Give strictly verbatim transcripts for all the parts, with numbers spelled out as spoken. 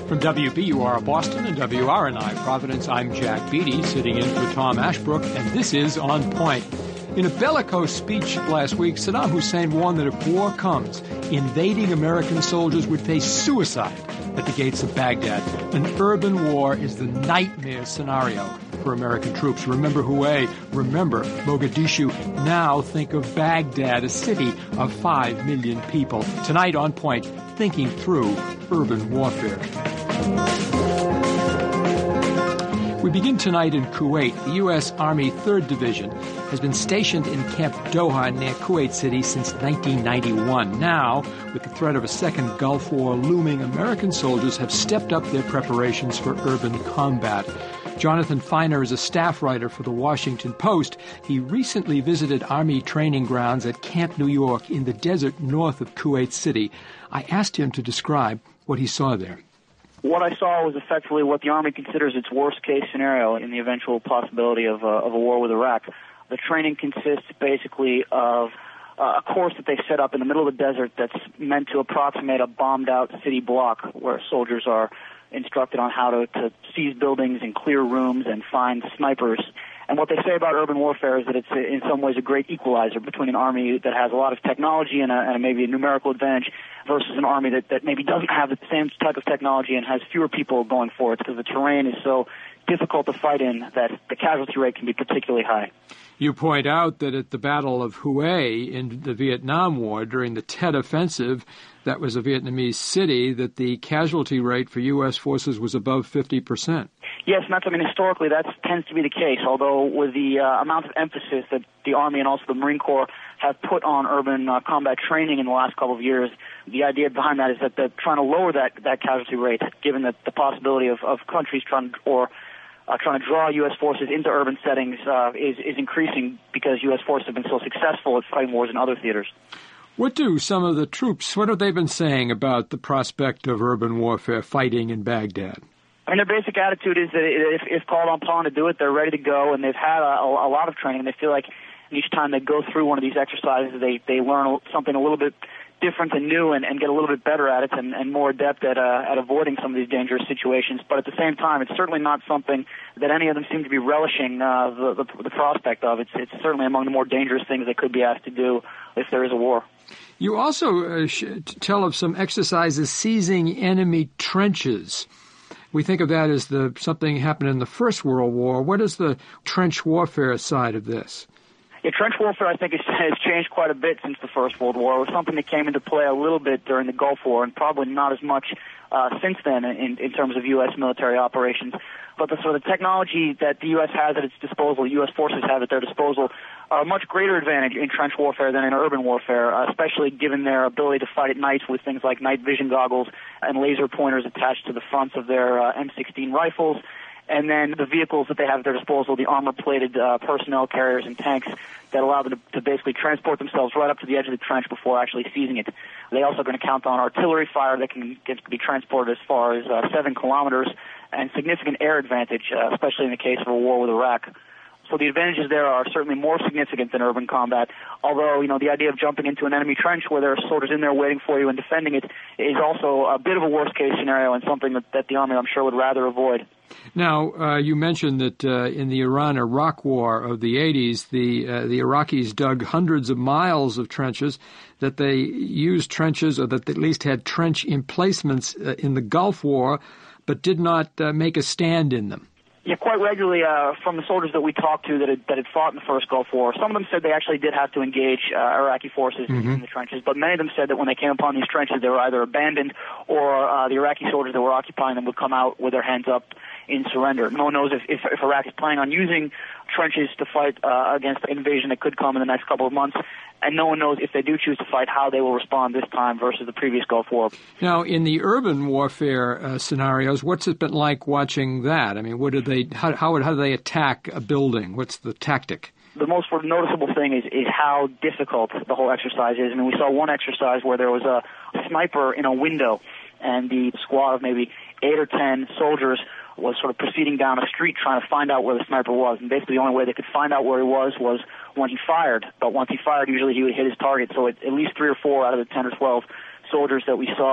From W B U R Boston and W R N I Providence, I'm Jack Beatty, sitting in for Tom Ashbrook, and this is On Point. In a bellicose speech last week, Saddam Hussein warned that if war comes, invading American soldiers would face suicide at the gates of Baghdad. An urban war is the nightmare scenario for American troops. Remember Hue, remember Mogadishu. Now think of Baghdad, a city of five million people. Tonight on Point, thinking through urban warfare. We begin tonight in Kuwait. The U S. Army third Division has been stationed in Camp Doha near Kuwait City since nineteen ninety-one. Now, with the threat of a second Gulf War looming, American soldiers have stepped up their preparations for urban combat. Jonathan Feiner is a staff writer for The Washington Post. He recently visited Army training grounds at Camp New York in the desert north of Kuwait City. I asked him to describe what he saw there. What I saw was effectively what the Army considers its worst-case scenario in the eventual possibility of, uh, of a war with Iraq. The training consists basically of uh, a course that they set up in the middle of the desert that's meant to approximate a bombed-out city block where soldiers are instructed on how to, to seize buildings and clear rooms and find snipers. And what they say about urban warfare is that it's in some ways a great equalizer between an army that has a lot of technology and, a, and maybe a numerical advantage versus an army that, that maybe doesn't have the same type of technology and has fewer people going for it because the terrain is so difficult to fight in that the casualty rate can be particularly high. You point out that at the Battle of Hue in the Vietnam War, during the Tet Offensive, that was a Vietnamese city, that the casualty rate for U S forces was above fifty percent. Yes, and that's, I mean, historically that tends to be the case, although with the uh, amount of emphasis that the Army and also the Marine Corps have put on urban uh, combat training in the last couple of years, the idea behind that is that they're trying to lower that, that casualty rate, given that the possibility of, of countries trying or Uh, trying to draw U S forces into urban settings uh, is, is increasing because U S forces have been so successful at fighting wars in other theaters. What do some of the troops, what have they been saying about the prospect of urban warfare fighting in Baghdad? I mean, their basic attitude is that if, if called upon to do it, they're ready to go, and they've had a, a, a lot of training. They feel like each time they go through one of these exercises, they, they learn something a little bit different and new and, and get a little bit better at it and, and more adept at uh, at avoiding some of these dangerous situations. But at the same time, it's certainly not something that any of them seem to be relishing uh, the, the, the prospect of. It's, it's certainly among the more dangerous things they could be asked to do if there is a war. You also uh, sh- tell of some exercises seizing enemy trenches. We think of that as the something happened in the First World War. What is the trench warfare side of this? Yeah, trench warfare, I think, has, has changed quite a bit since the First World War. It was something that came into play a little bit during the Gulf War, and probably not as much uh, since then in, in terms of U S military operations. But the sort of technology that the U S has at its disposal, U S forces have at their disposal, are a much greater advantage in trench warfare than in urban warfare, uh, especially given their ability to fight at night with things like night vision goggles and laser pointers attached to the fronts of their uh, M sixteen rifles. And then the vehicles that they have at their disposal, the armor-plated uh, personnel carriers and tanks that allow them to, to basically transport themselves right up to the edge of the trench before actually seizing it. They also are going to count on artillery fire that can get to be transported as far as uh, seven kilometers and significant air advantage, uh, especially in the case of a war with Iraq. So the advantages there are certainly more significant than urban combat, although, you know, the idea of jumping into an enemy trench where there are soldiers in there waiting for you and defending it is also a bit of a worst-case scenario and something that, that the Army, I'm sure, would rather avoid. Now, uh, you mentioned that uh, in the Iran-Iraq War of the eighties, the uh, the Iraqis dug hundreds of miles of trenches, that they used trenches, or that they at least had trench emplacements uh, in the Gulf War, but did not uh, make a stand in them. Yeah, quite regularly uh, from the soldiers that we talked to that had, that had fought in the first Gulf War. Some of them said they actually did have to engage uh, Iraqi forces mm-hmm. in the trenches, but many of them said that when they came upon these trenches, they were either abandoned or uh, the Iraqi soldiers that were occupying them would come out with their hands up in surrender. No one knows if, if, if Iraq is planning on using trenches to fight uh, against the invasion that could come in the next couple of months, and no one knows if they do choose to fight how they will respond this time versus the previous Gulf War. Now, in the urban warfare uh, scenarios, what's it been like watching that? I mean, what do they? How how, would, how do they attack a building? What's the tactic? The most noticeable thing is, is how difficult the whole exercise is. I mean, we saw one exercise where there was a sniper in a window, and the squad of maybe eight or ten soldiers was sort of proceeding down a street trying to find out where the sniper was. And basically the only way they could find out where he was was when he fired. But once he fired, usually he would hit his target. So at, at least three or four out of the ten or twelve soldiers that we saw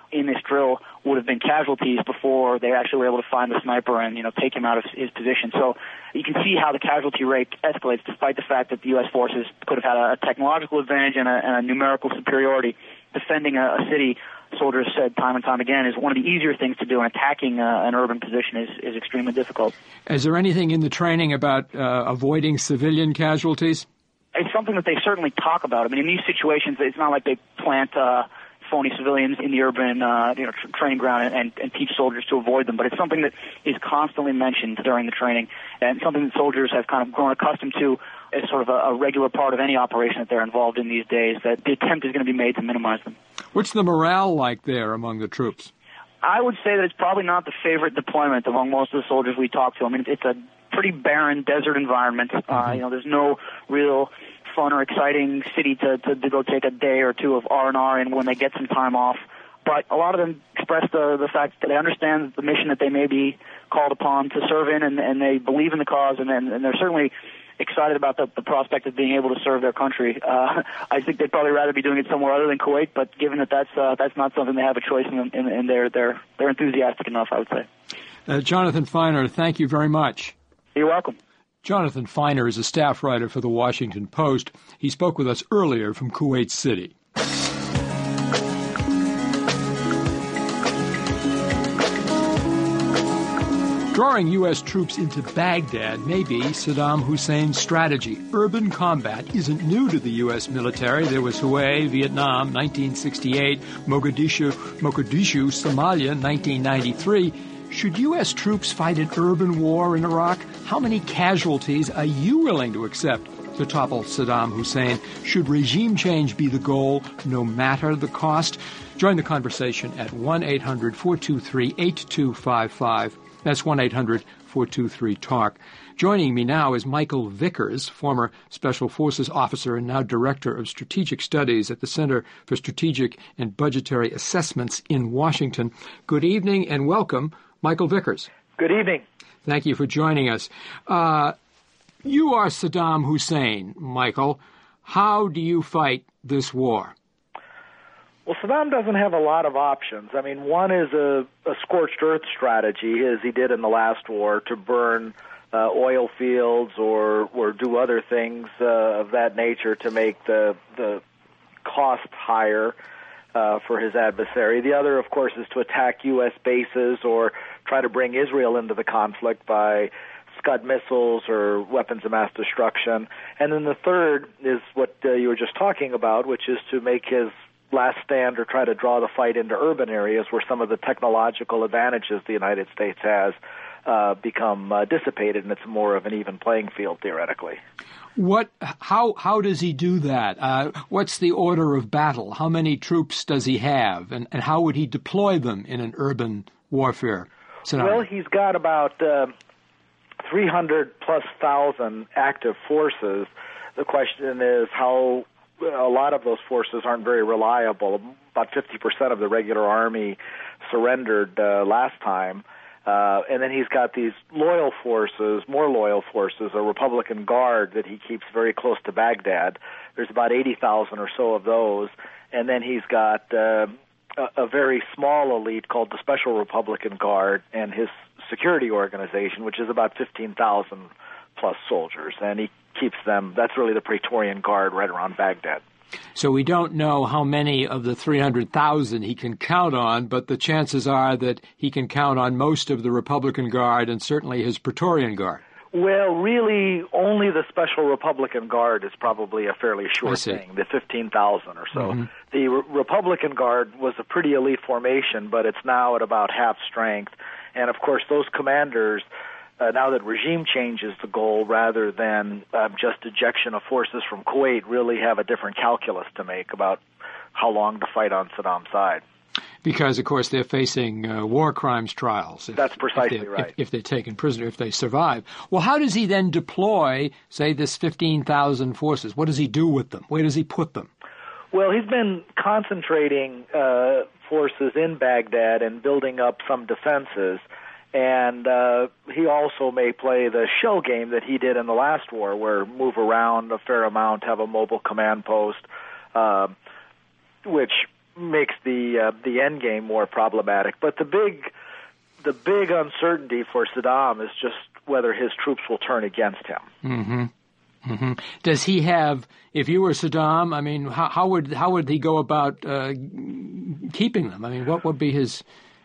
in this drill would have been casualties before they actually were able to find the sniper and, you know, take him out of his position. So you can see how the casualty rate escalates despite the fact that the U S forces could have had a technological advantage and a, and a numerical superiority. Defending a, a city, soldiers said time and time again, is one of the easier things to do, and attacking uh, an urban position is, is extremely difficult. Is there anything in the training about uh, avoiding civilian casualties? It's something that they certainly talk about. I mean, in these situations, it's not like they plant uh, phony civilians in the urban uh, you know, tr- training ground and, and teach soldiers to avoid them, but it's something that is constantly mentioned during the training, and something that soldiers have kind of grown accustomed to as sort of a, a regular part of any operation that they're involved in these days, that the attempt is going to be made to minimize them. What's the morale like there among the troops? I would say that it's probably not the favorite deployment among most of the soldiers we talk to. I mean, it's a pretty barren desert environment. Mm-hmm. Uh, you know, there's no real fun or exciting city to, to, to go take a day or two of R and R in when they get some time off. But a lot of them express the, the fact that they understand the mission that they may be called upon to serve in, and, and they believe in the cause, and, and, and they're certainly excited about the, the prospect of being able to serve their country. Uh, I think they'd probably rather be doing it somewhere other than Kuwait, but given that that's uh, that's not something they have a choice in, and, and they're they're they're enthusiastic enough, I would say. Uh, Jonathan Feiner, thank you very much. You're welcome. Jonathan Feiner is a staff writer for the Washington Post. He spoke with us earlier from Kuwait City. Drawing U S troops into Baghdad may be Saddam Hussein's strategy. Urban combat isn't new to the U S military. There was Hue, Vietnam, nineteen sixty-eight, Mogadishu, Mogadishu, Somalia, nineteen ninety-three. Should U S troops fight an urban war in Iraq? How many casualties are you willing to accept to topple Saddam Hussein? Should regime change be the goal, no matter the cost? Join the conversation at one eight hundred four two three eight two five five. That's one eight hundred four two three talk. Joining me now is Michael Vickers, former Special Forces officer and now Director of Strategic Studies at the Center for Strategic and Budgetary Assessments in Washington. Good evening and welcome, Michael Vickers. Good evening. Thank you for joining us. Uh, you are Saddam Hussein, Michael. How do you fight this war? Well, Saddam doesn't have a lot of options. I mean, one is a, a scorched earth strategy, as he did in the last war, to burn uh, oil fields or or do other things uh, of that nature to make the the cost higher uh, for his adversary. The other, of course, is to attack U S bases or try to bring Israel into the conflict by Scud missiles or weapons of mass destruction. And then the third is what uh, you were just talking about, which is to make his last stand or try to draw the fight into urban areas where some of the technological advantages the United States has uh, become uh, dissipated, and it's more of an even playing field theoretically. What? How? How does he do that? Uh, what's the order of battle? How many troops does he have, and, and how would he deploy them in an urban warfare scenario? Well, he's got about uh, three hundred plus thousand active forces. The question is how. A lot of those forces aren't very reliable. About fifty percent of the regular army surrendered uh, last time. Uh, and then he's got these loyal forces, more loyal forces, a Republican Guard that he keeps very close to Baghdad. There's about eighty thousand or so of those. And then he's got uh, a, a very small elite called the Special Republican Guard and his security organization, which is about fifteen thousand plus soldiers. And he keeps them, that's really the Praetorian Guard right around Baghdad. So we don't know how many of the three hundred thousand he can count on, but the chances are that he can count on most of the Republican Guard and certainly his Praetorian Guard. Well, really, only the Special Republican Guard is probably a fairly short thing, the fifteen thousand or so. Mm-hmm. The Re- Republican Guard was a pretty elite formation, but it's now at about half strength. And, of course, those commanders, Uh, now that regime change is the goal rather than uh, just ejection of forces from Kuwait, really have a different calculus to make about how long to fight on Saddam's side. Because, of course, they're facing uh, war crimes trials. If, That's precisely if right. If, if they're taken prisoner, if they survive. Well, how does he then deploy, say, this fifteen thousand forces? What does he do with them? Where does he put them? Well, he's been concentrating uh, forces in Baghdad and building up some defenses. And uh, he also may play the shell game that he did in the last war, where move around a fair amount, have a mobile command post, uh, which makes the uh, the end game more problematic. But the big the big uncertainty for Saddam is just whether his troops will turn against him. Mm-hmm. Mm-hmm. Does he have? If you were Saddam, I mean, how, how would how would he go about uh, keeping them? I mean, what would be his?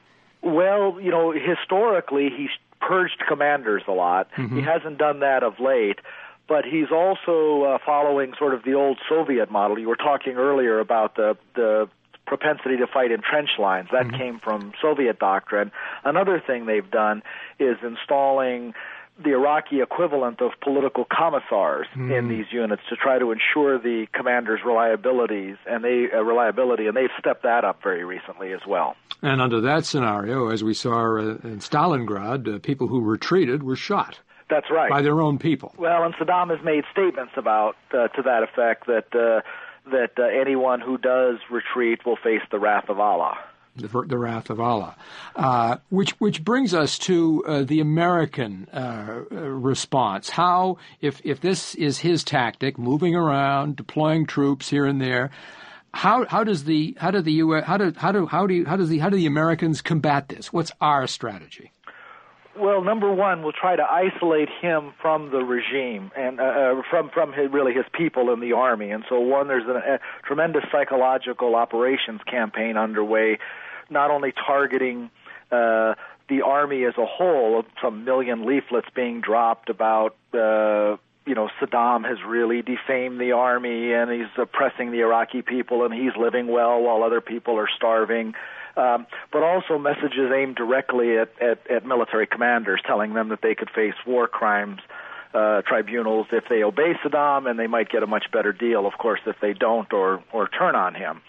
Well, you know, historically he's purged commanders a lot. Mm-hmm. He hasn't done that of late. But he's also uh, following sort of the old Soviet model. You were talking earlier about the the propensity to fight in trench lines. That mm-hmm. came from Soviet doctrine. Another thing they've done is installing the Iraqi equivalent of political commissars mm-hmm. in these units to try to ensure the commanders' reliabilities and they uh, reliability, and they've stepped that up very recently as well. And under that scenario, as we saw uh, in Stalingrad, uh, people who retreated were shot. That's right. By their own people. Well, and Saddam has made statements about uh, to that effect that uh, that uh, anyone who does retreat will face the wrath of Allah. The, the wrath of Allah, uh, which which brings us to uh, the American uh, response. How, if if this is his tactic, moving around, deploying troops here and there, how how does the how do the U S how do how do how do you, how does the how do the Americans combat this? What's our strategy? Well, number one, we'll try to isolate him from the regime and uh, from from his, really his people in the army. And so, one, there's a, a tremendous psychological operations campaign underway, not only targeting uh, the army as a whole, some million leaflets being dropped about, uh, you know, Saddam has really defamed the army and he's oppressing the Iraqi people and he's living well while other people are starving. Um, but also messages aimed directly at, at, at military commanders, telling them that they could face war crimes uh, tribunals if they obey Saddam, and they might get a much better deal, of course, if they don't or, or turn on him.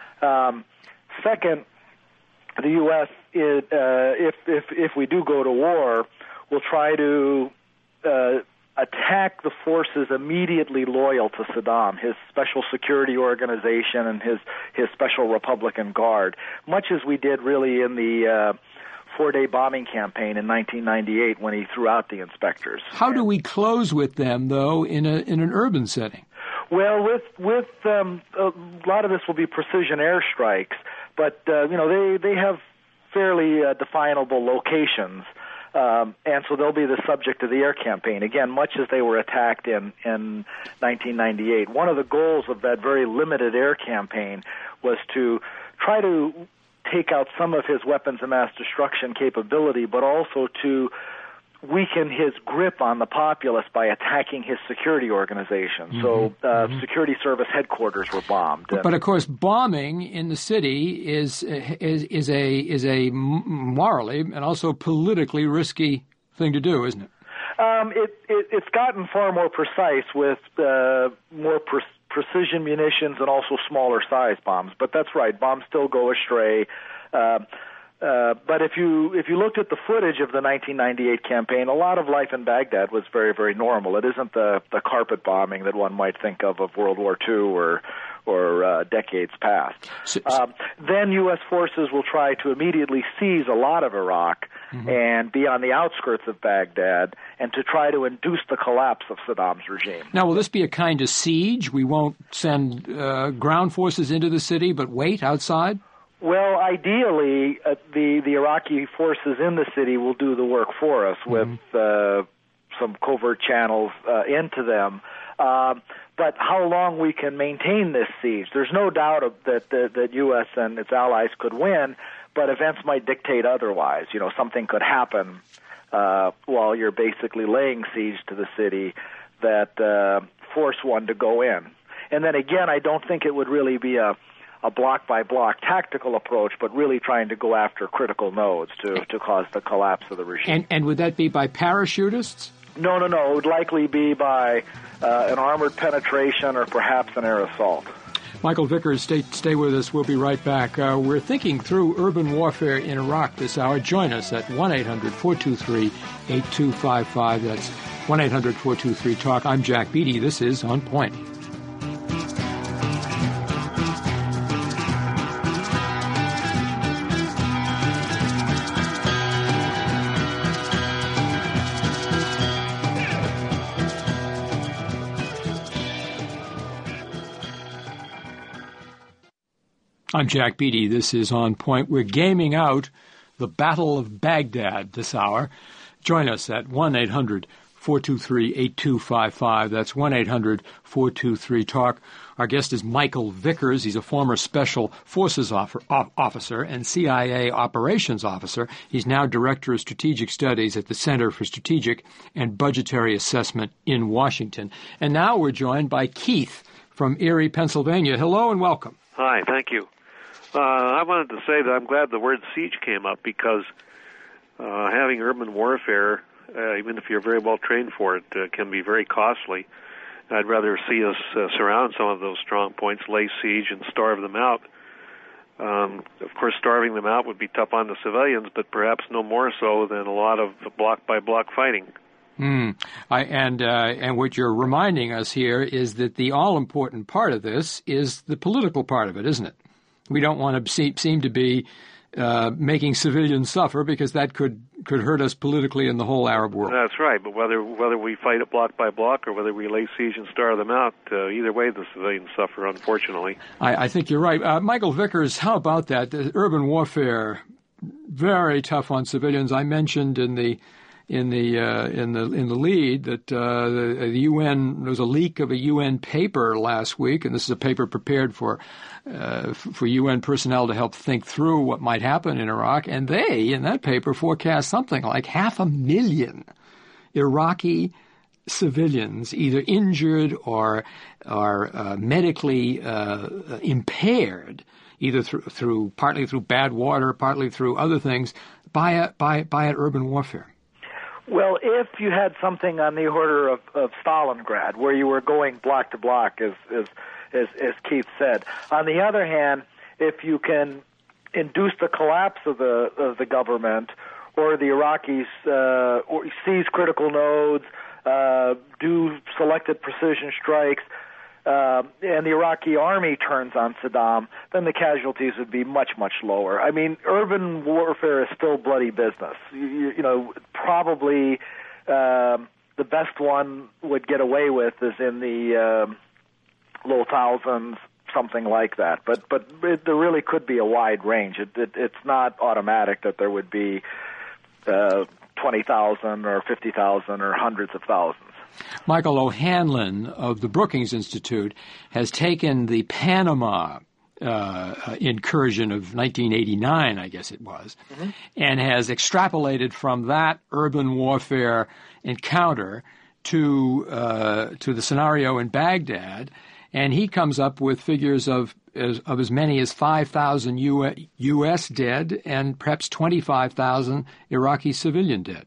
Um, second, the U S, is, uh, if, if, if we do go to war, will try to uh, attack the forces immediately loyal to Saddam, his special security organization and his, his special Republican Guard, much as we did really in the uh, four-day bombing campaign in nineteen ninety-eight when he threw out the inspectors. How and, do we close with them, though, in a in an urban setting? Well, with with um, a lot of this will be precision airstrikes, but uh, you know they they have fairly uh, definable locations. Um, and so they'll be the subject of the air campaign, again, much as they were attacked in, in nineteen ninety-eight. One of the goals of that very limited air campaign was to try to take out some of his weapons of mass destruction capability, but also to weaken his grip on the populace by attacking his security organization. Mm-hmm. So uh, mm-hmm. security service headquarters were bombed. But, but of course, bombing in the city is is is a is a morally and also politically risky thing to do, isn't it? Um, it, it it's gotten far more precise with uh, more pre- precision munitions and also smaller size bombs. But that's right, bombs still go astray. Uh, Uh, but if you if you looked at the footage of the nineteen ninety-eight campaign, a lot of life in Baghdad was very, very normal. It isn't the, the carpet bombing that one might think of of World War Two or or uh, decades past. So, um, then U S forces will try to immediately seize a lot of Iraq mm-hmm. and be on the outskirts of Baghdad and to try to induce the collapse of Saddam's regime. Now, will this be a kind of siege? We won't send uh, ground forces into the city, but wait outside? Well, ideally, uh, the, the Iraqi forces in the city will do the work for us with mm-hmm. uh, some covert channels uh, into them. Uh, but how long we can maintain this siege, there's no doubt of that, that that U S and its allies could win, but events might dictate otherwise. You know, something could happen uh, while you're basically laying siege to the city that uh, force one to go in. And then again, I don't think it would really be a a block-by-block tactical approach, but really trying to go after critical nodes to, to cause the collapse of the regime. And, and would that be by parachutists? No, no, no. It would likely be by uh, an armored penetration or perhaps an air assault. Michael Vickers, stay, stay with us. We'll be right back. Uh, we're thinking through urban warfare in Iraq this hour. Join us at one eight hundred four two three eight two five five. That's one eight hundred four two three talk. I'm Jack Beatty. This is On Point. I'm Jack Beatty. This is On Point. We're gaming out the Battle of Baghdad this hour. Join us at one eight hundred four two three eight two five five. That's one eight hundred four two three talk. Our guest is Michael Vickers. He's a former Special Forces officer and C I A operations officer. He's now Director of Strategic Studies at the Center for Strategic and Budgetary Assessment in Washington. And now we're joined by Keith from Erie, Pennsylvania. Hello and welcome. Hi, thank you. Uh, I wanted to say that I'm glad the word siege came up because uh, having urban warfare, uh, even if you're very well trained for it, uh, can be very costly. I'd rather see us uh, surround some of those strong points, lay siege, and starve them out. Um, of course, starving them out would be tough on the civilians, but perhaps no more so than a lot of block-by-block fighting. Mm. I, and uh, and what you're reminding us here is that the all-important part of this is the political part of it, isn't it? We don't want to see, seem to be uh, making civilians suffer because that could, could hurt us politically in the whole Arab world. That's right, but whether whether we fight it block by block or whether we lay siege and starve them out, uh, either way the civilians suffer, unfortunately. I, I think you're right. Uh, Michael Vickers, how about that? The urban warfare, very tough on civilians. I mentioned in the in the uh, in the in the lead that uh, the, the U N there was a leak of a U N paper last week, and this is a paper prepared for uh, for U N personnel to help think through what might happen in Iraq, and they in that paper forecast something like half a million Iraqi civilians either injured or are uh, medically uh, impaired, either through, through partly through bad water, partly through other things, by a, by by an urban warfare. Well, if you had something on the order of, of Stalingrad, where you were going block to block, as, as as as Keith said. On the other hand, if you can induce the collapse of the of the government, or the Iraqis uh, or seize critical nodes, uh, do selected precision strikes, uh, and the Iraqi army turns on Saddam, then the casualties would be much, much lower. I mean, urban warfare is still bloody business. You, you know, probably uh, the best one would get away with is in the uh, low thousands, something like that. But but it, there really could be a wide range. It, it, it's not automatic that there would be uh, twenty thousand or fifty thousand or hundreds of thousands. Michael O'Hanlon of the Brookings Institute has taken the Panama uh, incursion of nineteen eighty-nine, I guess it was, mm-hmm. and has extrapolated from that urban warfare encounter to uh, to the scenario in Baghdad, and he comes up with figures of as, of as many as five thousand U S dead and perhaps twenty-five thousand Iraqi civilian dead.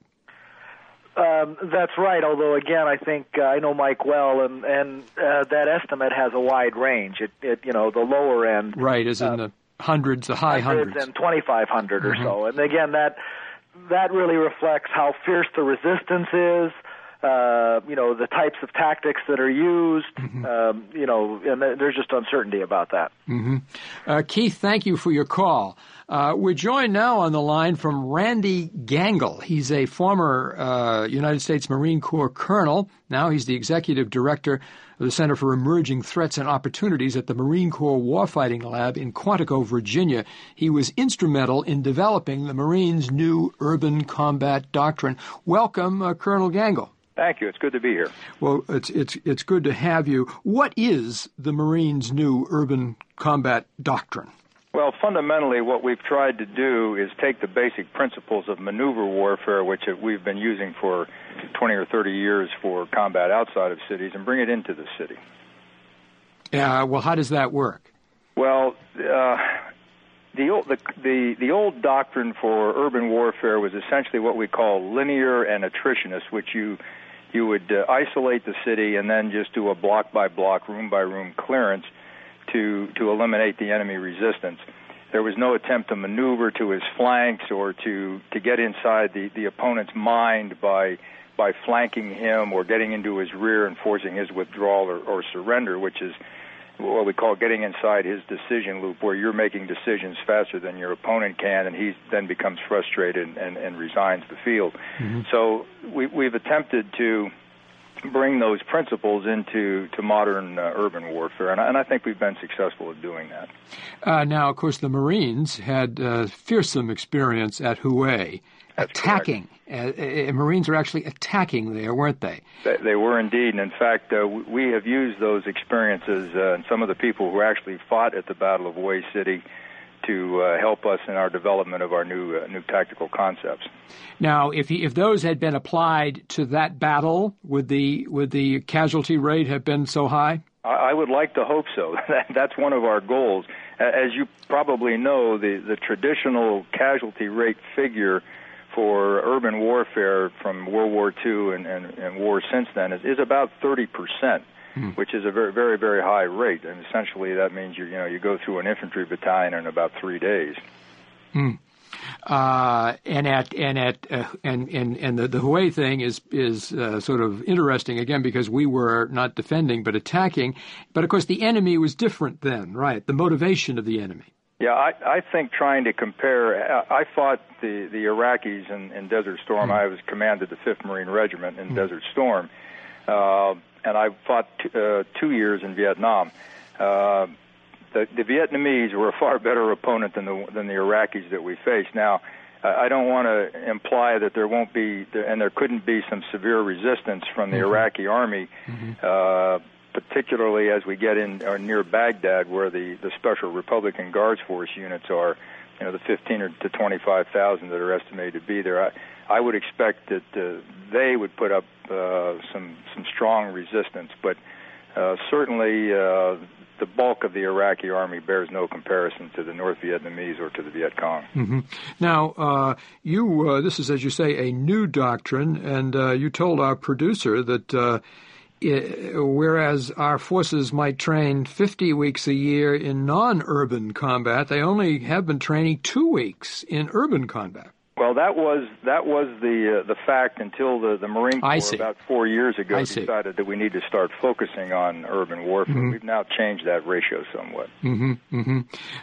Um, that's right. Although again, I think uh, I know Mike well, and and uh, that estimate has a wide range. It, it you know, the lower end, right, is in uh, the hundreds, the high hundreds, hundreds and twenty-five hundred mm-hmm. or so. And again, that that really reflects how fierce the resistance is. Uh, you know, the types of tactics that are used. Mm-hmm. Um, you know, and there's just uncertainty about that. Mm-hmm. Uh, Keith, thank you for your call. Uh, we're joined now on the line from Randy Gangle. He's a former uh, United States Marine Corps colonel. Now he's the executive director of the Center for Emerging Threats and Opportunities at the Marine Corps Warfighting Lab in Quantico, Virginia. He was instrumental in developing the Marines' new urban combat doctrine. Welcome, uh, Colonel Gangle. Thank you. It's good to be here. Well, it's it's it's good to have you. What is the Marines' new urban combat doctrine? Well, fundamentally, what we've tried to do is take the basic principles of maneuver warfare, which we've been using for twenty or thirty years for combat outside of cities, and bring it into the city. Yeah. Uh, well, how does that work? Well, uh, the, old, the the the old doctrine for urban warfare was essentially what we call linear and attritionist, which you you would uh, isolate the city and then just do a block by block, room by room clearance to to eliminate the enemy resistance. There was no attempt to maneuver to his flanks or to, to get inside the, the opponent's mind by by flanking him or getting into his rear and forcing his withdrawal or, or surrender, which is what we call getting inside his decision loop, where you're making decisions faster than your opponent can, and he then becomes frustrated and, and, and resigns the field. Mm-hmm. So we, we've attempted to bring those principles into to modern uh, urban warfare, and I, and I think we've been successful at doing that. Uh, now, of course, the Marines had uh, fearsome experience at Hue, That's attacking. Uh, uh, Marines were actually attacking there, weren't they? They, they were indeed, and in fact, uh, we have used those experiences uh, and some of the people who actually fought at the Battle of Hue City to uh, help us in our development of our new uh, new tactical concepts. Now, if he, if those had been applied to that battle, would the would the casualty rate have been so high? I, I would like to hope so. That's one of our goals. As you probably know, the, the traditional casualty rate figure for urban warfare from World War Two and, and, and war since then is, is about thirty percent. Hmm. Which is a very, very, very high rate, and essentially that means you, you know, you go through an infantry battalion in about three days. Hmm. Uh, and at and at uh, and and and the, the Hue thing is is uh, sort of interesting again because we were not defending but attacking, but of course the enemy was different then, right? The motivation of the enemy. Yeah, I, I think trying to compare, I fought the the Iraqis in, in Desert Storm. Hmm. I was commanded the Fifth Marine Regiment in hmm. Desert Storm. Uh, and I fought t- uh, two years in Vietnam. Uh, the, the Vietnamese were a far better opponent than the than the Iraqis that we faced. Now, I don't want to imply that there won't be, and there couldn't be some severe resistance from the mm-hmm. Iraqi army, mm-hmm. uh, particularly as we get in or near Baghdad, where the, the Special Republican Guards Force units are, you know, the fifteen or to twenty-five thousand that are estimated to be there. I, I would expect that uh, they would put up uh, some some strong resistance, but uh, certainly uh, the bulk of the Iraqi army bears no comparison to the North Vietnamese or to the Viet Cong. Mm-hmm. Now, uh, you uh, this is, as you say, a new doctrine, and uh, you told our producer that uh, it, whereas our forces might train fifty weeks a year in non-urban combat, they only have been training two weeks in urban combat. Well, that was that was the uh, the fact until the, the Marine Corps about four years ago I decided see. that we need to start focusing on urban warfare. Mm-hmm. We've now changed that ratio somewhat. Mm-hmm, mm-hmm.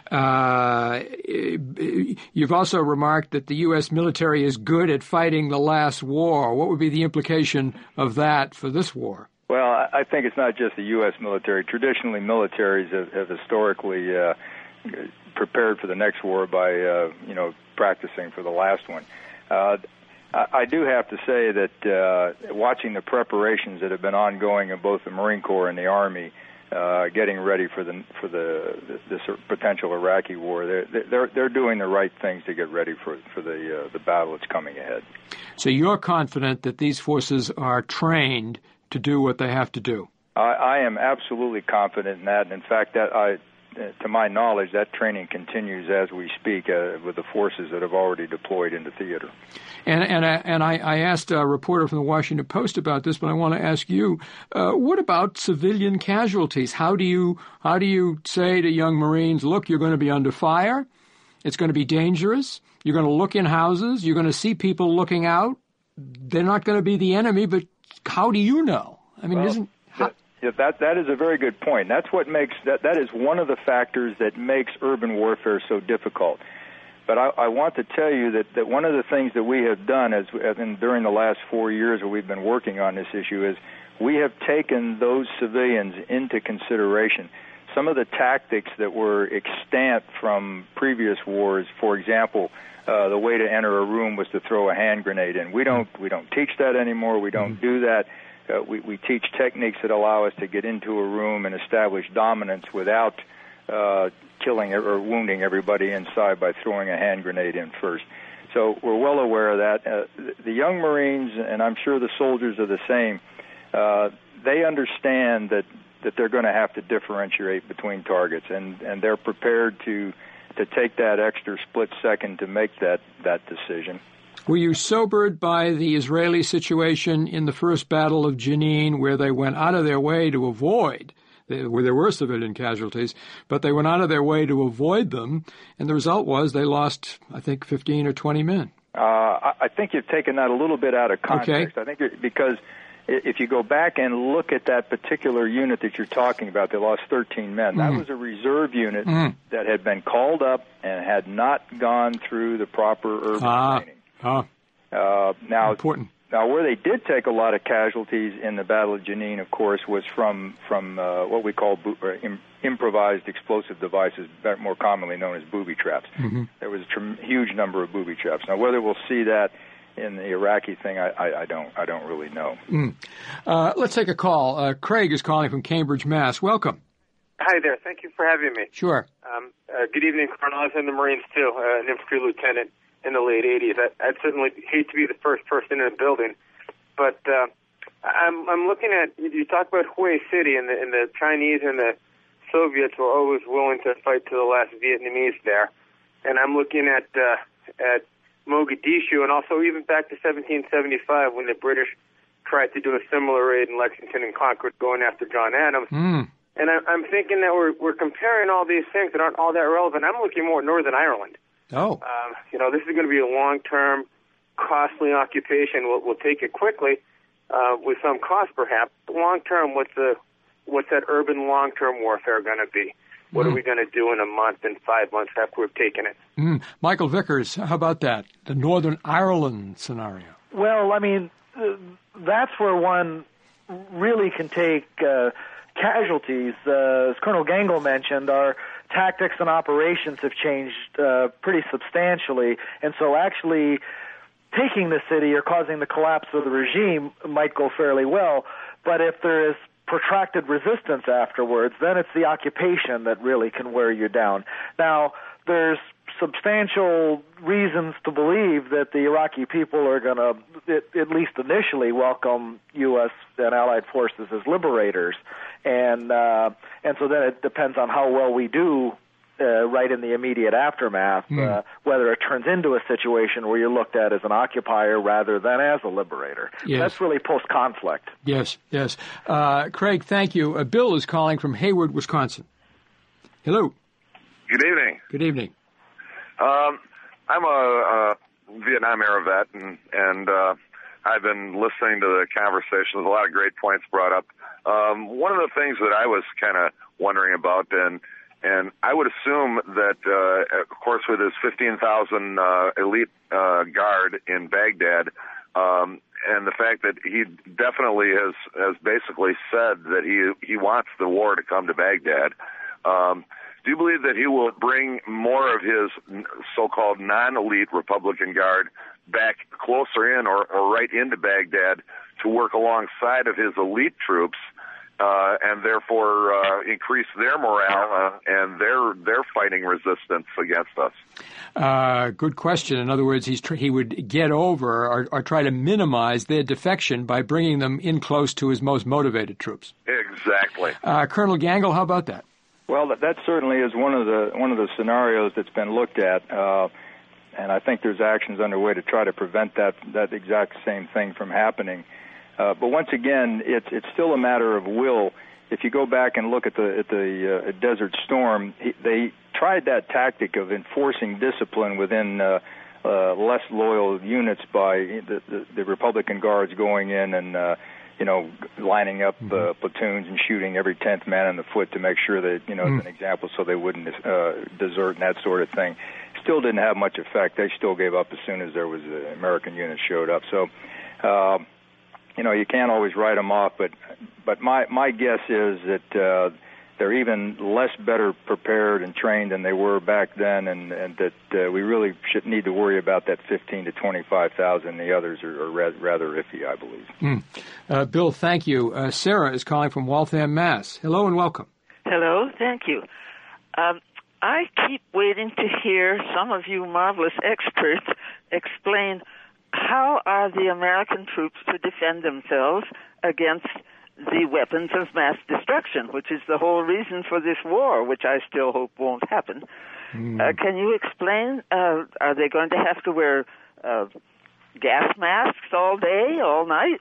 Uh, you've also remarked that the U S military is good at fighting the last war. What would be the implication of that for this war? Well, I think it's not just the U S military. Traditionally, militaries have, have historically uh, prepared for the next war by, uh, you know, practicing for the last one. Uh, I, I do have to say that uh, watching the preparations that have been ongoing in both the Marine Corps and the Army, uh, getting ready for the for the this potential Iraqi war, they're they're they're doing the right things to get ready for for the uh, the battle that's coming ahead. So you're confident that these forces are trained to do what they have to do? I, I am absolutely confident in that. And in fact, that I. To my knowledge, that training continues as we speak uh, with the forces that have already deployed into theater. And and I, and I, I asked a reporter from the Washington Post about this, but I want to ask you: uh, what about civilian casualties? How do you how do you say to young Marines, look, you're going to be under fire, it's going to be dangerous, you're going to look in houses, you're going to see people looking out, they're not going to be the enemy, but how do you know? I mean, well, isn't how, Yeah, that that is a very good point. That's what makes that that is one of the factors that makes urban warfare so difficult. But I, I want to tell you that, that one of the things that we have done as, as in, during the last four years that we've been working on this issue is we have taken those civilians into consideration. Some of the tactics that were extant from previous wars, for example, uh, the way to enter a room was to throw a hand grenade in. We don't we don't teach that anymore. We don't do that. Uh, we, we teach techniques that allow us to get into a room and establish dominance without uh, killing or wounding everybody inside by throwing a hand grenade in first. So we're well aware of that. Uh, the young Marines, and I'm sure the soldiers are the same, uh, they understand that, that they're going to have to differentiate between targets, and, and they're prepared to to take that extra split second to make that, that decision. Were you sobered by the Israeli situation in the first Battle of Jenin, where they went out of their way to avoid, where there were civilian casualties, but they went out of their way to avoid them, and the result was they lost, I think, fifteen or twenty men? Uh, I, I think you've taken that a little bit out of context. Okay. I think it, because if you go back and look at that particular unit that you're talking about, they lost thirteen men. That mm. was a reserve unit mm. that had been called up and had not gone through the proper urban ah. training. Ah, uh, now, important. Now, where they did take a lot of casualties in the Battle of Jenin, of course, was from from uh, what we call bo- uh, im- improvised explosive devices, more commonly known as booby traps. Mm-hmm. There was a tr- huge number of booby traps. Now, whether we'll see that in the Iraqi thing, I, I, I don't I don't really know. Mm. Uh, let's take a call. Uh, Craig is calling from Cambridge, Mass. Welcome. Hi there. Thank you for having me. Sure. Um, uh, good evening, Colonel. I was in the Marines, too, uh, an infantry lieutenant in the late eighties. I, I'd certainly hate to be the first person in a building, but uh, I'm, I'm looking at, you talk about Hue City, and the, and the Chinese and the Soviets were always willing to fight to the last Vietnamese there. And I'm looking at uh, at Mogadishu, and also even back to seventeen seventy-five when the British tried to do a similar raid in Lexington and Concord going after John Adams. Mm. And I, I'm thinking that we're, we're comparing all these things that aren't all that relevant. I'm looking more at Northern Ireland. Oh. Um, you know, this is going to be a long-term, costly occupation. We'll, we'll take it quickly uh, with some cost, perhaps. Long-term, what's the what's that urban long-term warfare going to be? What mm. are we going to do in a month and five months after we've taken it? Mm. Michael Vickers, how about that? The Northern Ireland scenario. Well, I mean, uh, that's where one really can take uh, casualties. Uh, as Colonel Gangle mentioned, our tactics and operations have changed uh, pretty substantially, and so actually taking the city or causing the collapse of the regime might go fairly well, but if there is protracted resistance afterwards, then it's the occupation that really can wear you down. Now, there's substantial reasons to believe that the Iraqi people are going to, at least initially, welcome U S and Allied forces as liberators. And uh, and so then it depends on how well we do uh, right in the immediate aftermath, mm. uh, whether it turns into a situation where you're looked at as an occupier rather than as a liberator. Yes. That's really post-conflict. Yes, yes. Uh, Craig, thank you. Uh, Bill is calling from Hayward, Wisconsin. Hello. Good evening. Good evening. Um, I'm a, a Vietnam-era vet, and, and uh, I've been listening to the conversation. There's a lot of great points brought up. Um, one of the things that I was kind of wondering about, and and I would assume that, uh, of course, with his fifteen thousand uh, elite uh, guard in Baghdad, um, and the fact that he definitely has, has basically said that he he wants the war to come to Baghdad, um, do you believe that he will bring more of his so-called non-elite Republican Guard back closer in or, or right into Baghdad to work alongside of his elite troops uh, and therefore uh, increase their morale uh, and their their fighting resistance against us? Uh, good question. In other words, he's tr- he would get over or, or try to minimize their defection by bringing them in close to his most motivated troops. Exactly. Uh, Colonel Gangle, how about that? Well, that, that certainly is one of the one of the scenarios that's been looked at, uh, and I think there's actions underway to try to prevent that that exact same thing from happening. Uh, but once again, it's it's still a matter of will. If you go back and look at the at the uh, Desert Storm, he, they tried that tactic of enforcing discipline within uh, uh, less loyal units by the, the, the Republican Guards going in and uh, you know, lining up uh, platoons and shooting every tenth man in the foot to make sure that, you know, mm. as an example, so they wouldn't uh, desert and that sort of thing. Still didn't have much effect. They still gave up as soon as there was uh, American units showed up. So, uh, you know, you can't always write them off, but but my, my guess is that uh, they're even less better prepared and trained than they were back then, and, and that uh, we really shouldn't need to worry about that fifteen to twenty-five thousand. The others are, are rather iffy, I believe. Mm. Uh, Bill, thank you. Uh, Sarah is calling from Waltham, Mass. Hello and welcome. Hello, thank you. Um, I keep waiting to hear some of you marvelous experts explain how are the American troops to defend themselves against the weapons of mass destruction, which is the whole reason for this war, which I still hope won't happen. Mm. Uh, can you explain, uh, are they going to have to wear uh, gas masks all day, all night?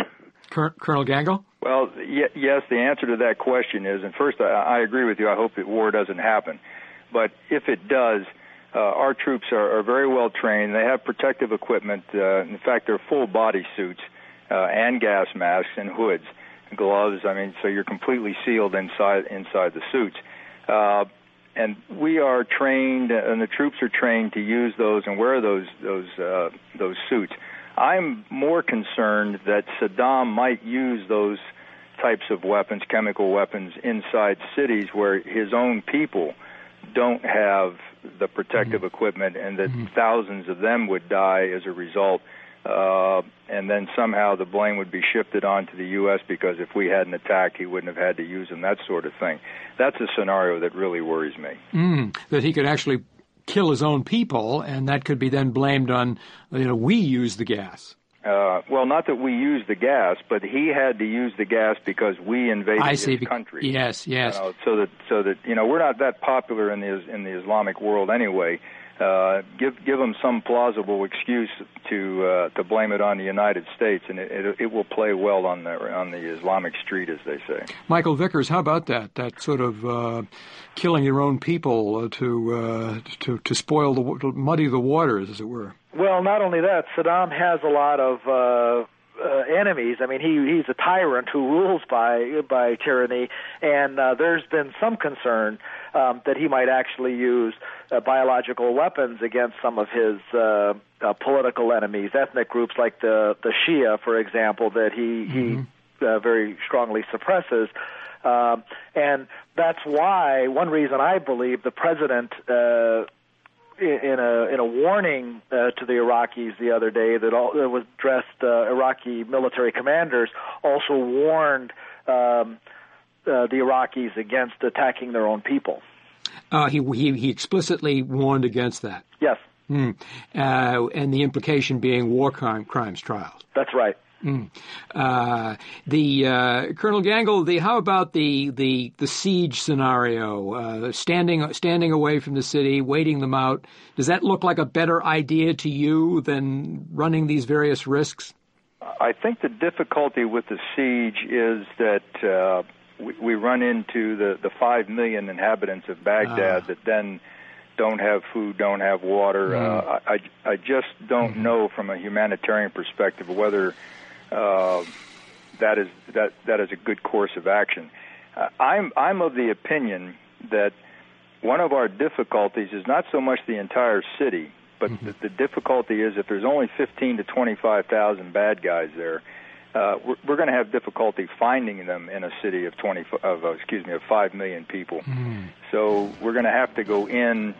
Colonel Gangle? Well, y- yes, the answer to that question is, and first, I, I agree with you, I hope that war doesn't happen. But if it does, uh, our troops are, are very well trained. They have protective equipment. Uh, in fact, they're full body suits uh, and gas masks and hoods. Gloves, I mean, so you're completely sealed inside inside the suits. Uh, and we are trained, and the troops are trained to use those and wear those those uh, those suits I'm more concerned that Saddam might use those types of weapons, chemical weapons, inside cities where his own people don't have the protective mm-hmm. equipment, and that mm-hmm. thousands of them would die as a result. Uh, and then somehow the blame would be shifted onto the U S because if we hadn't attacked, he wouldn't have had to use them, that sort of thing. That's a scenario that really worries me. Mm, that he could actually kill his own people, and that could be then blamed on, you know, we use the gas. Uh, well, not that we use the gas, but he had to use the gas because we invaded I see. his country. Yes, yes. You know, so that, so that you know, we're not that popular in the in the Islamic world anyway. Uh, give give them some plausible excuse to uh, to blame it on the United States, and it, it, it will play well on the on the Islamic street, as they say. Michael Vickers, how about that? That sort of uh, killing your own people to uh, to to spoil the to muddy the waters, as it were. Well, not only that, Saddam has a lot of uh, uh, enemies. I mean, he he's a tyrant who rules by by tyranny, and uh, there's been some concern um, that he might actually use uh, biological weapons against some of his uh, uh, political enemies, ethnic groups like the the Shia, for example, that he mm-hmm. he uh, very strongly suppresses. Um, and that's why one reason I believe the president. Uh, In a in a warning uh, to the Iraqis the other day that all that was addressed, uh, Iraqi military commanders also warned um, uh, the Iraqis against attacking their own people. Uh, he, he he explicitly warned against that. Yes. Mm. Uh, and the implication being war crime, crimes trials. That's right. Mm. Uh, the uh, Colonel Gangle, the how about the the, the siege scenario? Uh, standing standing away from the city, waiting them out. Does that look like a better idea to you than running these various risks? I think the difficulty with the siege is that uh, we, we run into the, the five million inhabitants of Baghdad uh. that then don't have food, don't have water. Mm. Uh, I I just don't mm-hmm. know from a humanitarian perspective whether. Uh, that is that that is a good course of action. Uh, I'm I'm of the opinion that one of our difficulties is not so much the entire city, but mm-hmm. the, the difficulty is if there's only fifteen to twenty-five thousand bad guys there, uh, we're, we're going to have difficulty finding them in a city of twenty of uh, excuse me of five million people. Mm. So we're going to have to go in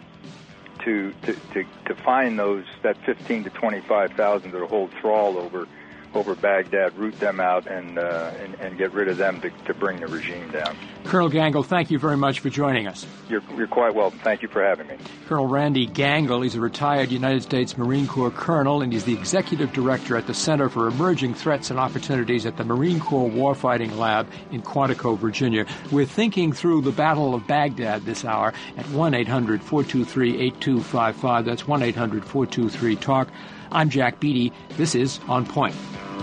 to to, to to find those that fifteen to twenty-five thousand that hold thrall over. over Baghdad, root them out, and, uh, and and get rid of them to, to bring the regime down. Colonel Gangle, thank you very much for joining us. You're, you're quite welcome. Thank you for having me. Colonel Randy Gangle, he's a retired United States Marine Corps colonel, and he's the executive director at the Center for Emerging Threats and Opportunities at the Marine Corps Warfighting Lab in Quantico, Virginia. We're thinking through the Battle of Baghdad this hour at one eight hundred four two three eight two five five. That's one eight hundred four two three talk. I'm Jack Beatty. This is On Point.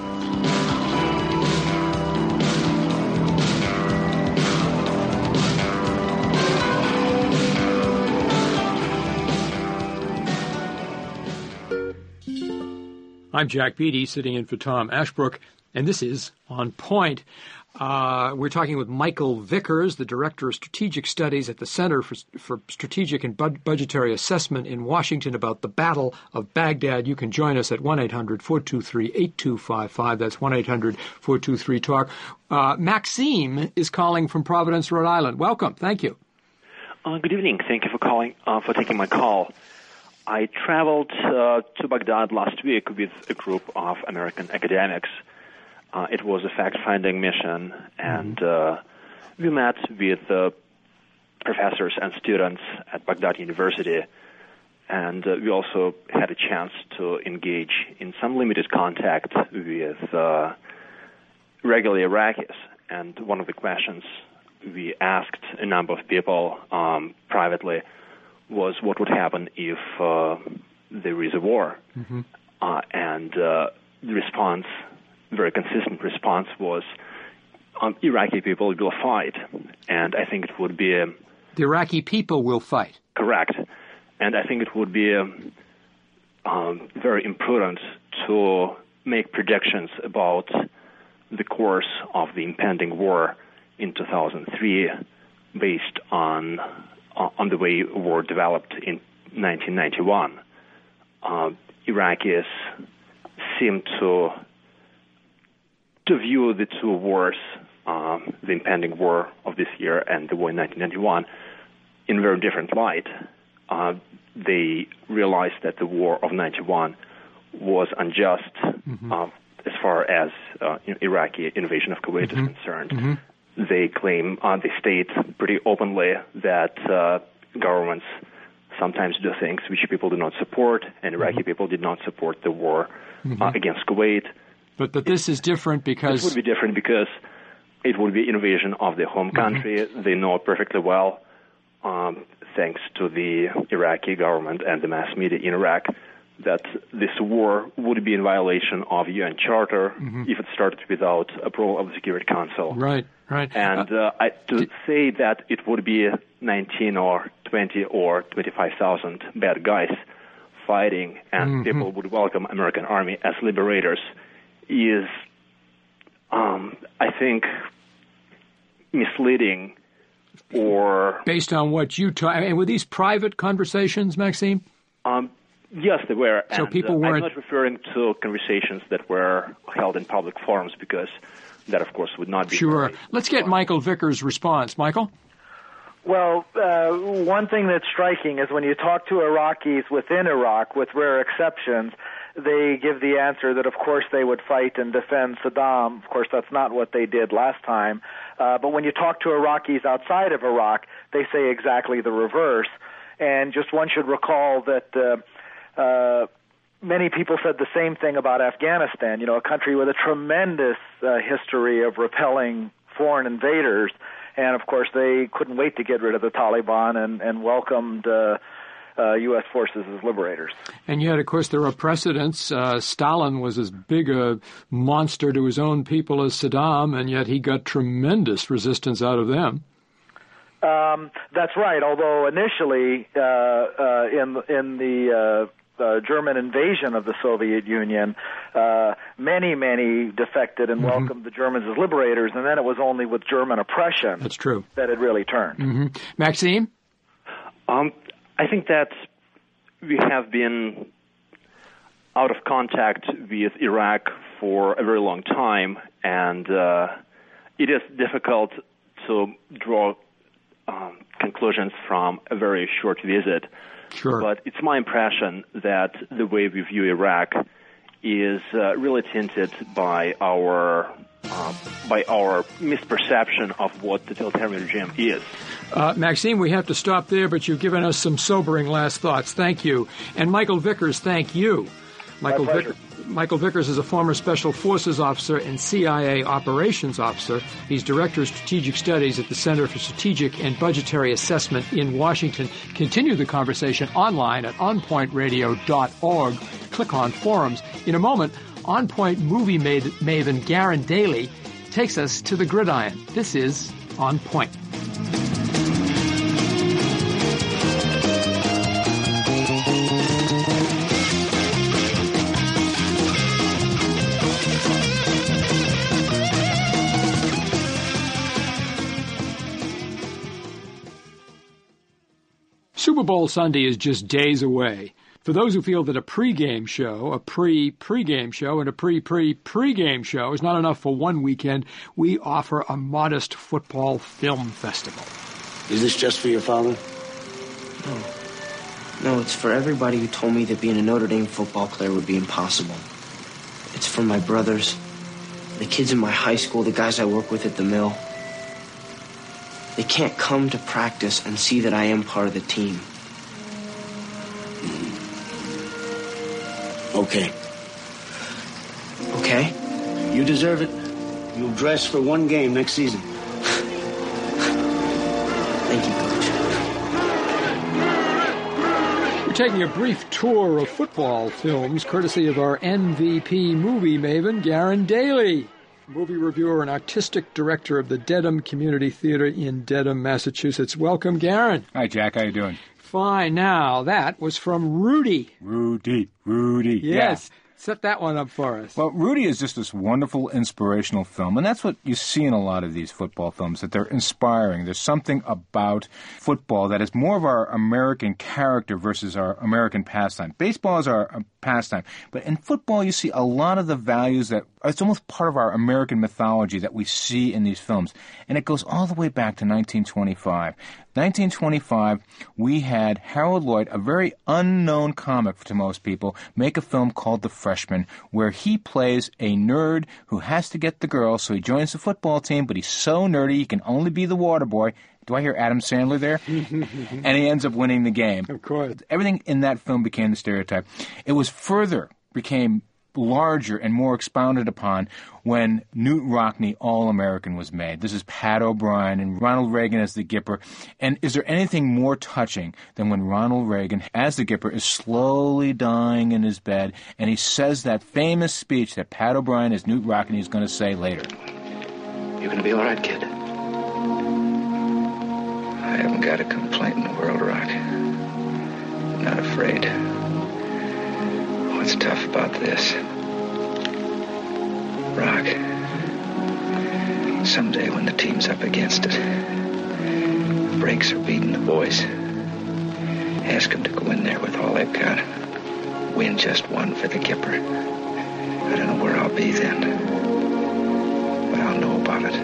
I'm Jack Beatty, sitting in for Tom Ashbrook, and this is On Point. Uh, we're talking with Michael Vickers, the Director of Strategic Studies at the Center for, for Strategic and Bud- Budgetary Assessment in Washington, about the Battle of Baghdad. You can join us at one eight hundred four two three eight two five five. That's one eight hundred four two three talk. Uh, Maxime is calling from Providence, Rhode Island. Welcome. Thank you. Uh, good evening. Thank you for calling, uh, for taking my call. I traveled uh, to Baghdad last week with a group of American academics. Uh, it was a fact-finding mission, and uh, we met with uh, professors and students at Baghdad University, and uh, we also had a chance to engage in some limited contact with uh, regular Iraqis. And one of the questions we asked a number of people um, privately was what would happen if uh, there is a war. Mm-hmm. Uh, and uh, the response, very consistent response, was um, Iraqi people will fight. And I think it would be... Um, the Iraqi people will fight. Correct. And I think it would be um, um, very imprudent to make predictions about the course of the impending war in two thousand three based on on the way war developed in nineteen ninety-one. Uh, Iraqis seem to to view the two wars, um, the impending war of this year and the war in nineteen ninety-one, in a very different light. Uh, they realized that the war of ninety-one was unjust mm-hmm. uh, as far as uh, you know, Iraqi invasion of Kuwait mm-hmm. is concerned. Mm-hmm. They claim, uh, they state pretty openly that uh, governments sometimes do things which people do not support, and Iraqi mm-hmm. people did not support the war mm-hmm. uh, against Kuwait. But but this it, is different because... This would be different because it would be invasion of the home country. Mm-hmm. They know it perfectly well, um, thanks to the Iraqi government and the mass media in Iraq, that this war would be in violation of U N Charter mm-hmm. if it started without approval of the Security Council. Right, right. And uh, I, to d- say that it would be nineteen or twenty or twenty-five thousand bad guys fighting and mm-hmm. people would welcome American army as liberators is, um, I think, misleading or... Based on what you talk... I mean, were these private conversations, Maxime? Um. Yes, they were. So and, people weren't... Uh, I'm not referring to conversations that were held in public forums because that, of course, would not be... Sure. Let's get Michael Vickers' response. Michael? Well, uh, one thing that's striking is when you talk to Iraqis within Iraq, with rare exceptions, they give the answer that, of course, they would fight and defend Saddam. Of course, that's not what they did last time. Uh, but when you talk to Iraqis outside of Iraq, they say exactly the reverse. And just one should recall that... Uh, Uh, many people said the same thing about Afghanistan, you know, a country with a tremendous uh, history of repelling foreign invaders. And, of course, they couldn't wait to get rid of the Taliban and, and welcomed uh, uh, U S forces as liberators. And yet, of course, there are precedents. Uh, Stalin was as big a monster to his own people as Saddam, and yet he got tremendous resistance out of them. Um, that's right. Although initially, uh, uh, in in the uh, uh, German invasion of the Soviet Union, uh, many many defected and mm-hmm. welcomed the Germans as liberators, and then it was only with German oppression. That's true. That it really turned. Mm-hmm. Maxime, um, I think that we have been out of contact with Iraq for a very long time, and uh, it is difficult to draw Um, conclusions from a very short visit. Sure. But it's my impression that the way we view Iraq is uh, really tinted by our uh, by our misperception of what the totalitarian regime is. Uh, Maxime, we have to stop there, but you've given us some sobering last thoughts. Thank you. And Michael Vickers, thank you. Michael Vickers. Michael Vickers is a former Special Forces officer and C I A operations officer. He's Director of Strategic Studies at the Center for Strategic and Budgetary Assessment in Washington. Continue the conversation online at on point radio dot org. Click on forums. In a moment, On Point movie maven Garen Daly takes us to the gridiron. This is On Point. Super Bowl Sunday is just days away. For those who feel that a pregame show, a pre-pregame show, and a pre-pre-pregame show is not enough for one weekend, we offer a modest football film festival. Is this just for your father? No. No, it's for everybody who told me that being a Notre Dame football player would be impossible. It's for my brothers, the kids in my high school, the guys I work with at the mill. They can't come to practice and see that I am part of the team. Okay. Okay? You deserve it. You'll dress for one game next season. Thank you, Coach. We're taking a brief tour of football films, courtesy of our M V P movie maven, Garen Daly. Movie reviewer and artistic director of the Dedham Community Theater in Dedham, Massachusetts. Welcome, Garen. Hi, Jack. How you doing? Fine. Now, that was from Rudy. Rudy. Rudy. Yes. Yeah. Set that one up for us. Well, Rudy is just this wonderful, inspirational film, and that's what you see in a lot of these football films, that they're inspiring. There's something about football that is more of our American character versus our American pastime. Baseball is our pastime, but in football you see a lot of the values that it's almost part of our American mythology that we see in these films, and it goes all the way back to nineteen twenty-five. nineteen twenty-five, we had Harold Lloyd, a very unknown comic to most people, make a film called The Freshman, where he plays a nerd who has to get the girl, so he joins the football team, but he's so nerdy he can only be the water boy. Do I hear Adam Sandler there? And he ends up winning the game. Of course. Everything in that film became the stereotype. It was further, became larger and more expounded upon when Knute Rockne All-American was made. This is Pat O'Brien and Ronald Reagan as the Gipper. And is there anything more touching than when Ronald Reagan, as the Gipper, is slowly dying in his bed, and he says that famous speech that Pat O'Brien as Knute Rockne is going to say later. You're going to be all right, kid. I haven't got a complaint in the world, Rock. I'm not afraid. What's tough about this? Rock, someday when the team's up against it, the brakes are beating the boys, ask them to go in there with all they've got. Win just one for the Gipper. I don't know where I'll be then, but I'll know about it.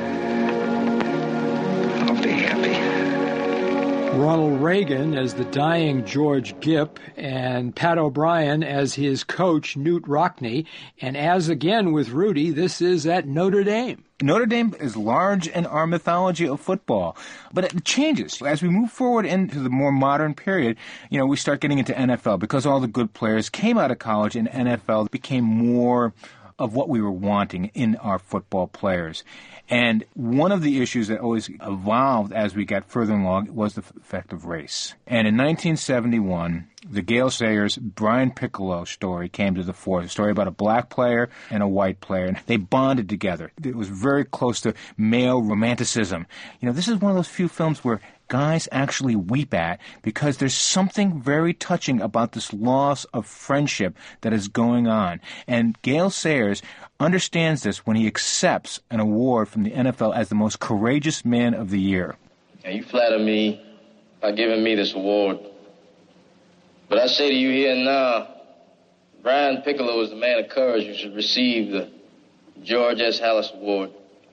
I'll be happy. Ronald Reagan as the dying George Gipp, and Pat O'Brien as his coach, Knute Rockne. And as again with Rudy, this is at Notre Dame. Notre Dame is large in our mythology of football, but it changes. As we move forward into the more modern period, you know, we start getting into N F L because all the good players came out of college, and N F L became more of what we were wanting in our football players. And one of the issues that always evolved as we got further along was the effect of race. And in nineteen seventy-one, the Gale Sayers, Brian Piccolo story came to the fore, a story about a black player and a white player. And they bonded together. It was very close to male romanticism. You know, this is one of those few films where guys actually weep at because there's something very touching about this loss of friendship that is going on. And Gale Sayers understands this when he accepts an award from the N F L as the most courageous man of the year. Now, you flatter me by giving me this award. But I say to you here and now, Brian Piccolo is the man of courage who should receive the George S. Hallis Award.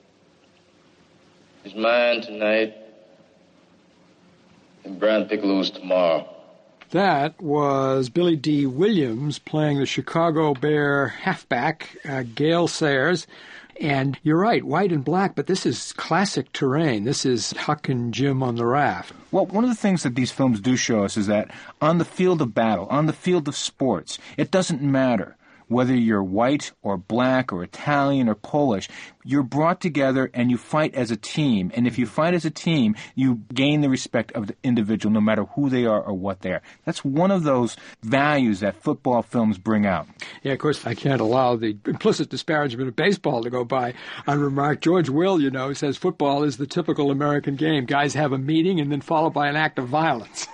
It's mine tonight, and Brian Piccolo's tomorrow. That was Billy D. Williams playing the Chicago Bear halfback, uh, Gale Sayers. And you're right, white and black, but this is classic terrain. This is Huck and Jim on the raft. Well, one of the things that these films do show us is that on the field of battle, on the field of sports, it doesn't matter whether you're white or black or Italian or Polish. You're brought together and you fight as a team. And if you fight as a team, you gain the respect of the individual, no matter who they are or what they are. That's one of those values that football films bring out. Yeah, of course, I can't allow the implicit disparagement of baseball to go by unremarked. George Will, you know, says football is the typical American game. Guys have a meeting and then followed by an act of violence.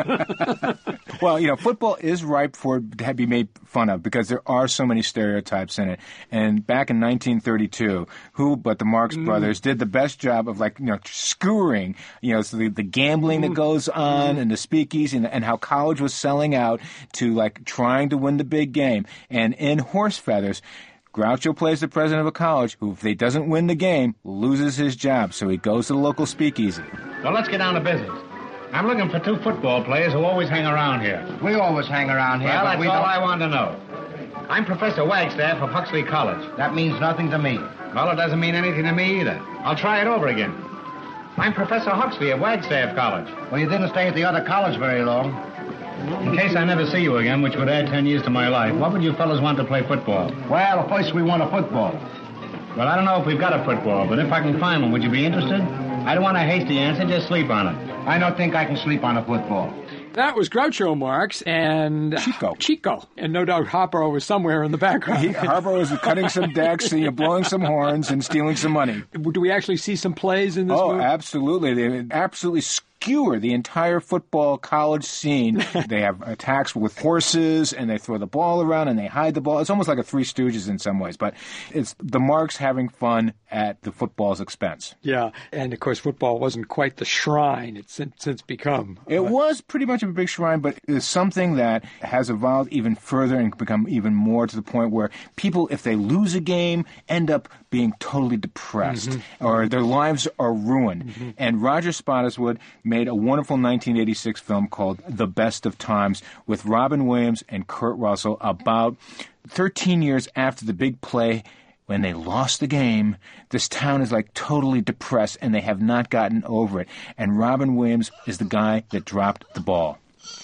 Well, you know, football is ripe for to be made fun of because there are so many stereotypes in it. And back in nineteen thirty-two, who but the Marx mm. Brothers did the best job of, like, you know, skewering, you know, so the, the gambling mm. that goes on mm. and the speakeasy and, and how college was selling out to, like, trying to win the big game. And in Horse Feathers, Groucho plays the president of a college who, if he doesn't win the game, loses his job. So he goes to the local speakeasy. Well, let's get down to business. I'm looking for two football players who always hang around here. We always hang around here, well, but that's we all don't... I want to know. I'm Professor Wagstaff of Huxley College. That means nothing to me. Well, it doesn't mean anything to me either. I'll try it over again. I'm Professor Huxley of Wagstaff College. Well, you didn't stay at the other college very long. In case I never see you again, which would add ten years to my life, what would you fellas want to play football? Well, first we want a football. Well, I don't know if we've got a football, but if I can find one, would you be interested? I don't want a hasty answer, just sleep on it. I don't think I can sleep on a football. That was Groucho Marx and Chico. Chico. And no doubt Harpo was somewhere in the background. He, Harpo was cutting some decks, you know, blowing some horns, and stealing some money. Do we actually see some plays in this oh, movie? Oh, absolutely. They absolutely skewer the entire football college scene. They have attacks with horses, and they throw the ball around, and they hide the ball. It's almost like a Three Stooges in some ways, but it's the marks having fun at the football's expense. Yeah, and of course, football wasn't quite the shrine it's since become. It uh, was pretty much a big shrine, but it's something that has evolved even further and become even more to the point where people, if they lose a game, end up being totally depressed, mm-hmm. or their lives are ruined. Mm-hmm. And Roger Spottiswoode made a wonderful nineteen eighty-six film called The Best of Times with Robin Williams and Kurt Russell about thirteen years after the big play. When they lost the game, this town is like totally depressed, and they have not gotten over it. And Robin Williams is the guy that dropped the ball.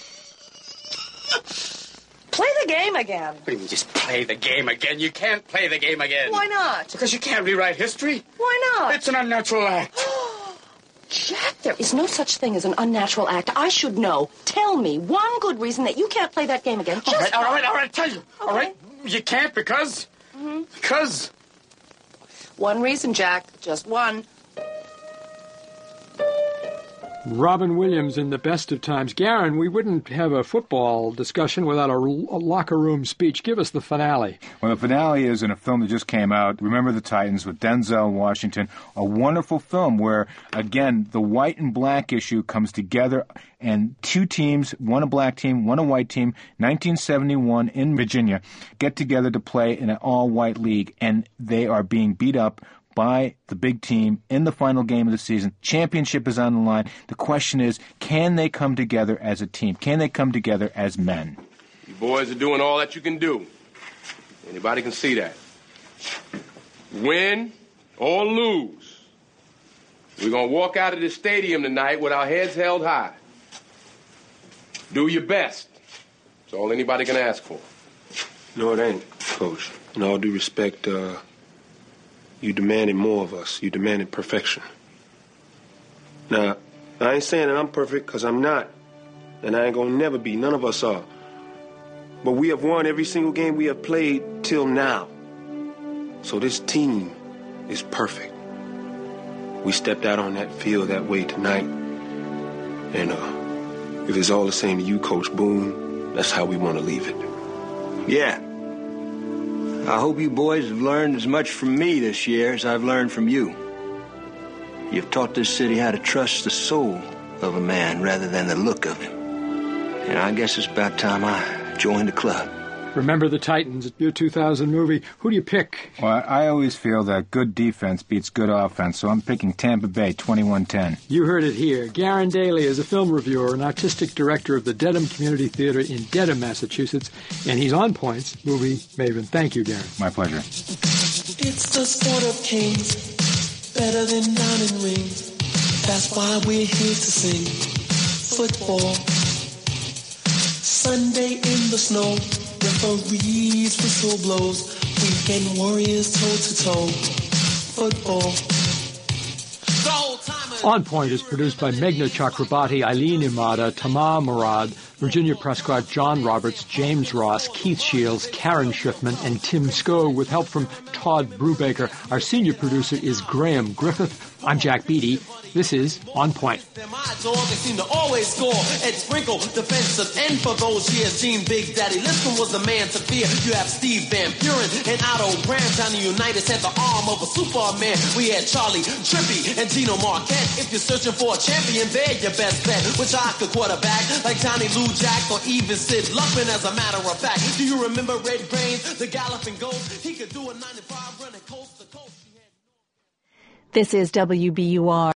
Play the game again. What do you mean, just play the game again? You can't play the game again. Why not? Because you can't rewrite history. Why not? It's an unnatural act. Jack, there is no such thing as an unnatural act. I should know. Tell me one good reason that you can't play that game again. Just all right, all right, all right, tell you. Okay. All right, you can't because... Mm-hmm. Because... One reason, Jack. Just one. Robin Williams in The Best of Times. Garen, we wouldn't have a football discussion without a, a locker room speech. Give us the finale. Well, the finale is in a film that just came out, Remember the Titans, with Denzel Washington. A wonderful film where, again, the white and black issue comes together, and two teams, one a black team, one a white team, nineteen seventy-one in Virginia, get together to play in an all-white league, and they are being beat up by the big team in the final game of the season. Championship is on the line. The question is, can they come together as a team? Can they come together as men? You boys are doing all that you can do. Anybody can see that. Win or lose, we're going to walk out of this stadium tonight with our heads held high. Do your best. That's all anybody can ask for. No, it ain't, Coach. In all due respect, uh... you demanded more of us. You demanded perfection. Now, I ain't saying that I'm perfect, because I'm not. And I ain't gonna never be. None of us are. But we have won every single game we have played till now. So this team is perfect. We stepped out on that field that way tonight. And uh, if it's all the same to you, Coach Boone, that's how we want to leave it. Yeah. I hope you boys have learned as much from me this year as I've learned from you. You've taught this city how to trust the soul of a man rather than the look of him. And I guess it's about time I joined the club. Remember the Titans, your two thousand movie. Who do you pick? Well, I always feel that good defense beats good offense, so I'm picking Tampa Bay twenty-one ten. You heard it here. Garen Daly is a film reviewer and artistic director of the Dedham Community Theater in Dedham, Massachusetts, and he's on Point's movie Maven. Thank you, Garen. My pleasure. It's the sport of kings, better than diamond rings. That's why we're here to sing football. Sunday in the snow, referees whistle blows, weekend warriors toe-to-toe, football. On Point is produced by Meghna Chakrabarti, Eileen Imada, Tamar Murad, Virginia Prescott, John Roberts, James Ross, Keith Shields, Karen Schiffman, and Tim Skow, with help from Todd Brubaker. Our senior producer is Graham Griffith. I'm Jack Beatty. This is On Point. They seem to always score. Ed Sprinkle, defensive end for those years. Gene Big Daddy Liston was the man to fear. You have Steve Van Buren and Otto Graham. Johnny Unitas had the arm of a Superman. We had Charlie Trippy and Gino Marquette. If you're searching for a champion, they're your best bet. Which I could quarterback like Johnny Lou Jack or even Sid Luckman, as a matter of fact. Do you remember Red Brains, the galloping ghost? He could do a ninety-five running coast to coast. This is W B U R.